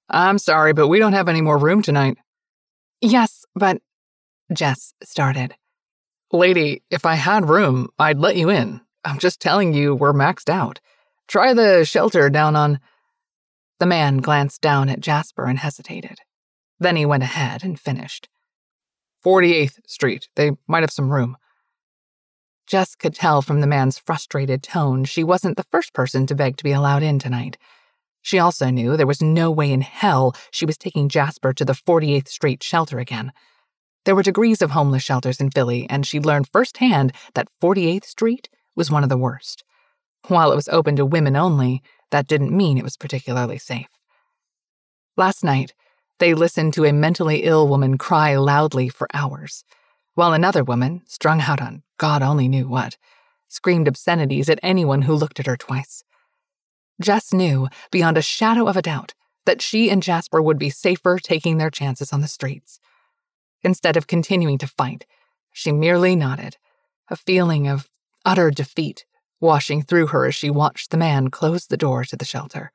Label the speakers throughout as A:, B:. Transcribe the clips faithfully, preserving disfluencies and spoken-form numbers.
A: I'm sorry, but we don't have any more room tonight.
B: Yes, but... Jess started.
A: Lady, if I had room, I'd let you in. I'm just telling you we're maxed out. Try the shelter down on...
B: The man glanced down at Jasper and hesitated. Then he went ahead and finished.
A: forty-eighth Street. They might have some room.
B: Jess could tell from the man's frustrated tone she wasn't the first person to beg to be allowed in tonight. She also knew there was no way in hell she was taking Jasper to the forty-eighth Street shelter again. There were degrees of homeless shelters in Philly, and she learned firsthand that forty-eighth Street was one of the worst. While it was open to women only, that didn't mean it was particularly safe. Last night, they listened to a mentally ill woman cry loudly for hours, while another woman, strung out on God only knew what, screamed obscenities at anyone who looked at her twice. Jess knew, beyond a shadow of a doubt, that she and Jasper would be safer taking their chances on the streets. Instead of continuing to fight, she merely nodded, a feeling of utter defeat washing through her as she watched the man close the door to the shelter.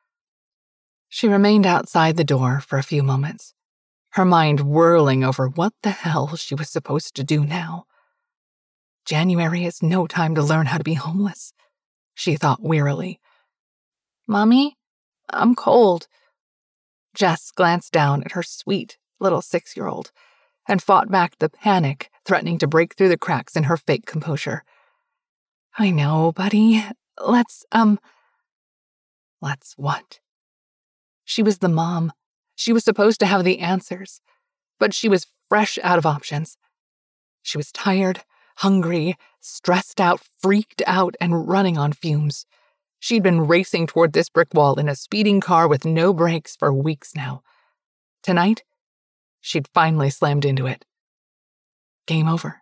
B: She remained outside the door for a few moments, her mind whirling over what the hell she was supposed to do now. January is no time to learn how to be homeless, she thought wearily. Mommy, I'm cold. Jess glanced down at her sweet little six-year-old and fought back the panic threatening to break through the cracks in her fake composure. I know, buddy. Let's, um... Let's what? She was the mom. She was supposed to have the answers, but she was fresh out of options. She was tired, hungry, stressed out, freaked out, and running on fumes. She'd been racing toward this brick wall in a speeding car with no brakes for weeks now. Tonight, she'd finally slammed into it. Game over.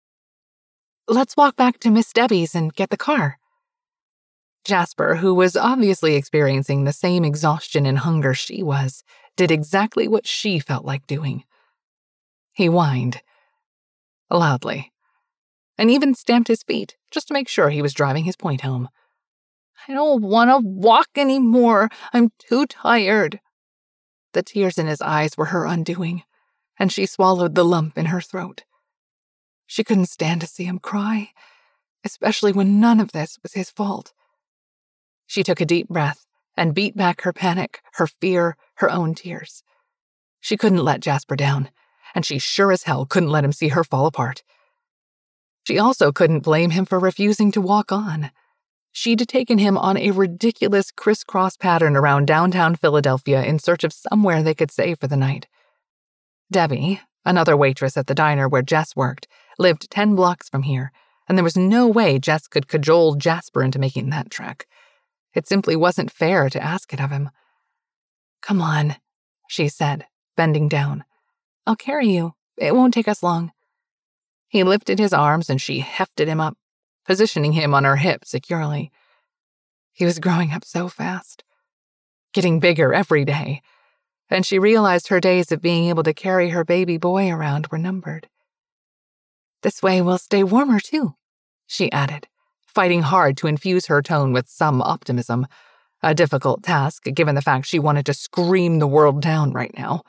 B: Let's walk back to Miss Debbie's and get the car. Jasper, who was obviously experiencing the same exhaustion and hunger she was, did exactly what she felt like doing. He whined, loudly, and even stamped his feet just to make sure he was driving his point home. I don't want to walk anymore. I'm too tired. The tears in his eyes were her undoing, and she swallowed the lump in her throat. She couldn't stand to see him cry, especially when none of this was his fault. She took a deep breath and beat back her panic, her fear, her own tears. She couldn't let Jasper down, and she sure as hell couldn't let him see her fall apart. She also couldn't blame him for refusing to walk on. She'd taken him on a ridiculous crisscross pattern around downtown Philadelphia in search of somewhere they could stay for the night. Debbie, another waitress at the diner where Jess worked, lived ten blocks from here, and there was no way Jess could cajole Jasper into making that trek. It simply wasn't fair to ask it of him. Come on, she said, bending down. I'll carry you. It won't take us long. He lifted his arms and she hefted him up, positioning him on her hip securely. He was growing up so fast, getting bigger every day, and she realized her days of being able to carry her baby boy around were numbered. This way we'll stay warmer too, she added, fighting hard to infuse her tone with some optimism, a difficult task given the fact she wanted to scream the world down right now.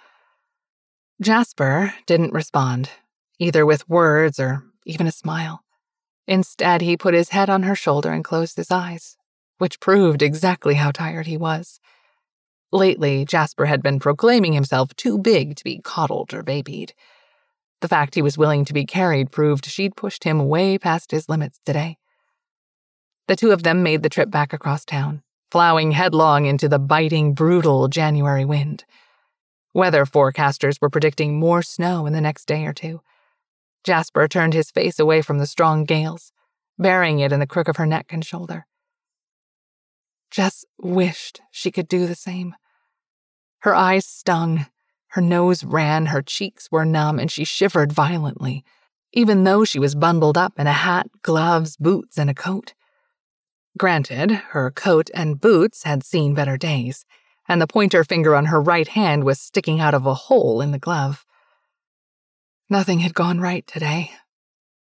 B: Jasper didn't respond, either with words or even a smile. Instead, he put his head on her shoulder and closed his eyes, which proved exactly how tired he was. Lately, Jasper had been proclaiming himself too big to be coddled or babied. The fact he was willing to be carried proved she'd pushed him way past his limits today. The two of them made the trip back across town, plowing headlong into the biting, brutal January wind. Weather forecasters were predicting more snow in the next day or two. Jasper turned his face away from the strong gales, burying it in the crook of her neck and shoulder. Jess wished she could do the same. Her eyes stung, her nose ran, her cheeks were numb, and she shivered violently, even though she was bundled up in a hat, gloves, boots, and a coat. Granted, her coat and boots had seen better days, and the pointer finger on her right hand was sticking out of a hole in the glove. Nothing had gone right today,